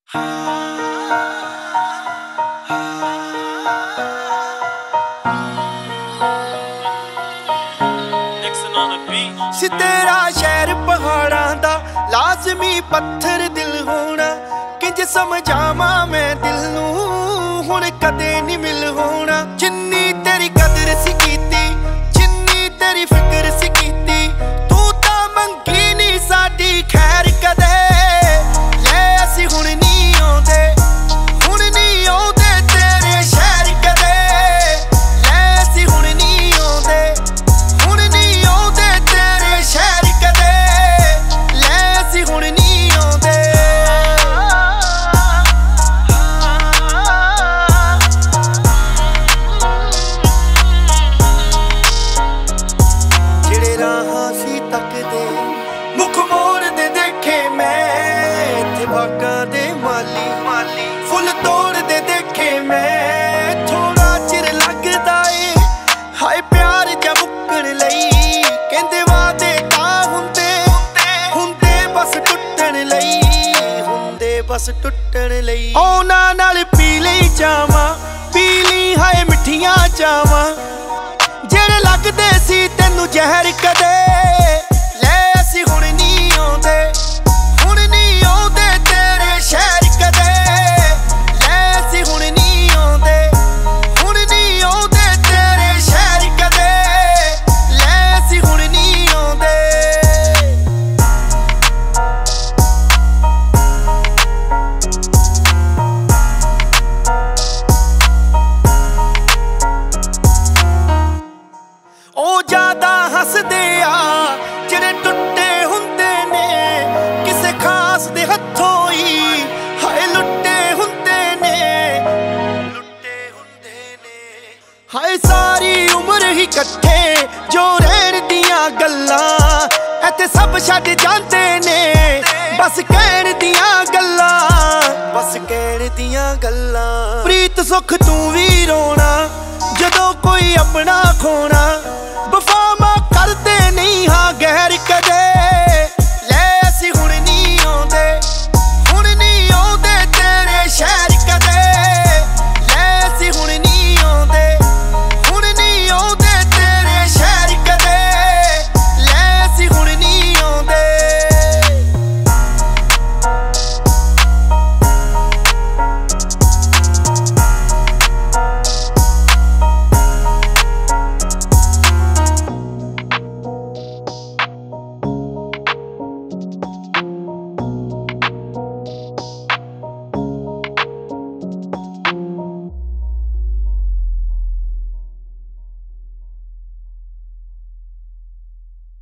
ਸੀ ਤੇਰਾ ਸ਼ਹਿਰ ਪਹਾੜਾਂ ਦਾ ਲਾਜ਼ਮੀ ਪੱਥਰ ਦਿਲ ਹੋਣਾ। ਕਿੰਜ ਸਮਝਾਵਾਂ ਮੈਂ ਦਿਲ ਨੂੰ ਹੁਣ ਕਦੇ ਨਹੀਂ ਮਿਲ ਹੋਣਾ। ਜਿੰਨੀ ਤੇਰੀ ਕਦਰ ਸੀ ਕੀਤੀ, ਜਿੰਨੀ ਤੇਰੀ ਫਿਕਰ ਸੀ ਕੀਤੀ, ਤੂੰ ਤਾਂ ਮੰਗੀ ਨਹੀਂ ਸਾਡੀ ਖੈਰ ਕਦੇ। ਲੈ ਅਸੀਂ ਹੁਣ ਨਹੀਂ ਆਉਂਦੇ, ਹੁਣ ਨਹੀਂ ਆਉਂਦੇ ਤੇਰੇ ਸ਼ਹਿਰ ਕਦੇ। ਲੈ ਅਸੀਂ ਹੁਣ ਨਹੀਂ ਆਉਂਦੇ, ਹੁਣ ਨਹੀਂ ਆਉਂਦੇ ਤੇਰੇ ਸ਼ਹਿਰ ਕਦੇ। ਲੈ ਅਸੀਂ ਹੁਣ ਨਹੀਂ ਆਉਂਦੇ। ਜਿਹੜੇ ਰਾਹਾਂ ਸੀ ਤੱਕਦੇ ਮੁੱਖ ਮੋੜਦੇ ਦੇਖੇ ਮੈਂ, ਇੱਥੇ ਬਾਗਾਂ ਦੇ ਮਾਲੀ ਫੁੱਲ ਤੋੜਦੇ ਦੇਖੇ ਮੈਂ। ਥੋੜਾ ਚਿਰ ਲੱਗਦਾ ਏ ਹਾਏ ਪਿਆਰ ਜਾਂ ਮੁੱਕਣ ਲਈ, ਕਹਿੰਦੇ ਵਾਦੇ ਤਾਂ ਹੁੰਦੇ ਬਸ ਟੁੱਟਣ ਲਈ, ਹੁੰਦੇ ਬਸ ਟੁੱਟਣ ਲਈ। ਉਹਨਾਂ ਨਾਲ ਪੀ ਲਈ ਚਾਵਾਂ, ਪੀ ਲਈ ਹਾਏ ਮਿੱਠੀਆਂ ਚਾਵਾਂ, ਜਿਹੜੇ ਲੱਗਦੇ ਸੀ ਤੈਨੂੰ ਜ਼ਹਿਰ ਕਦੇ। ਲੈ ਅਸੀਂ ਹੁਣ ਨਹੀਂ ਆਉਂਦੇ, ਹੁਣ ਨਹੀਂ ਆਉਂਦੇ ਤੇਰੇ ਸ਼ਹਿਰ ਕਦੇ। ਲੈ ਅਸੀਂ ਹੁਣ ਨਹੀਂ ਆਉਂਦੇ, ਹੁਣ ਨਹੀਂ ਆਉਂਦੇ ਤੇਰੇ ਸ਼ਹਿਰ ਕਦੇ। ਲੈ ਅਸੀਂ ਹੁਣ ਨਹੀਂ ਆਉਂਦੇ। ਉਹ ਜ਼ਿਆਦਾ ਹੱਸਦੇ ਆ ਜਿਹੜੇ ਟੁੱਟੇ ਹੁੰਦੇ ਨੇ, ਕਿਸੇ ਖਾਸ ਦੇ ਹੱਥੋਂ ਹੀ ਹਾਏ ਲੁੱਟੇ ਹੁੰਦੇ ਨੇ, ਲੁੱਟੇ ਹੁੰਦੇ ਨੇ। ਹਾਏ ਸਾਰੀ ਉਮਰ ਹੀ ਇਕੱਠੇ ਜੋ ਰਹਿਣ ਦੀਆਂ ਗੱਲਾਂ, ਇੱਥੇ ਸਭ ਛੱਡ ਜਾਂਦੇ ਨੇ ਬਸ ਕਹਿਣ ਦੀਆਂ ਗੱਲਾਂ, ਬਸ ਕਹਿਣ ਦੀਆਂ ਗੱਲਾਂ। ਪ੍ਰੀਤ ਸੁੱਖ ਤੂੰ ਵੀ ਰੋਣਾ ਜਦੋਂ ਕੋਈ ਆਪਣਾ ਖੋਣਾ,